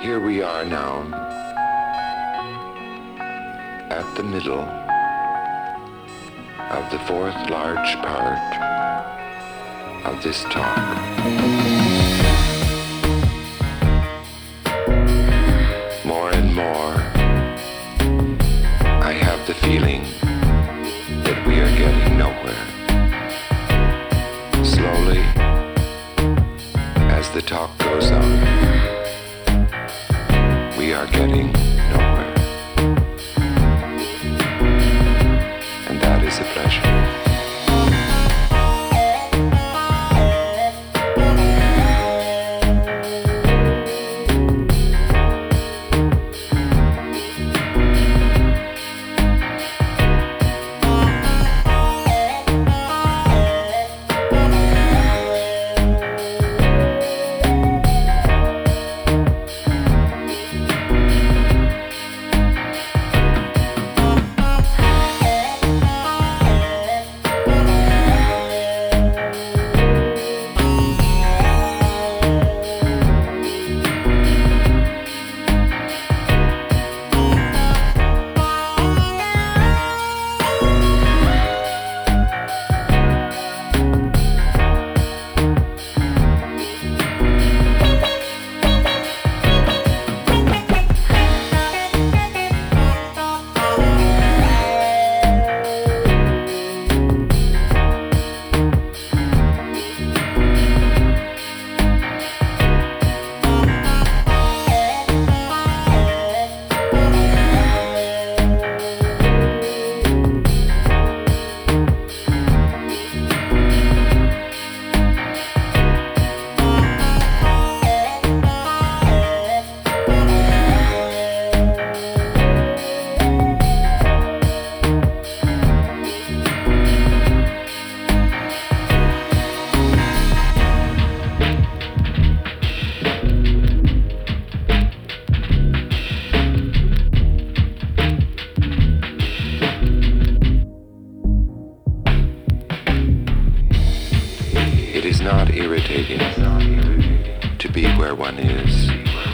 Here we are now at the middle of the fourth large part of this talk. More and more, I have the feeling that we are getting nowhere. Slowly, as the talk goes on, we are getting nowhere. And that is a pleasure. It is not irritating to be where one is.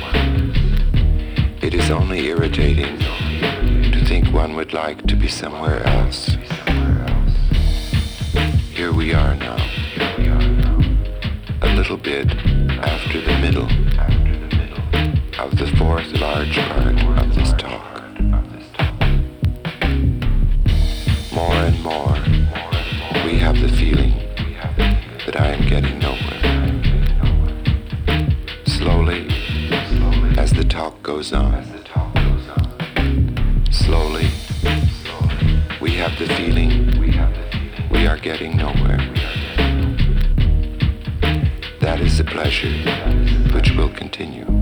It is only irritating to think one would like to be somewhere else. Here we are now, a little bit after the middle of the fourth large part of this talk. More and more, we have the feeling that I am getting nowhere. Slowly, as the talk goes on, slowly, we have the feeling we are getting nowhere. That is a pleasure which will continue.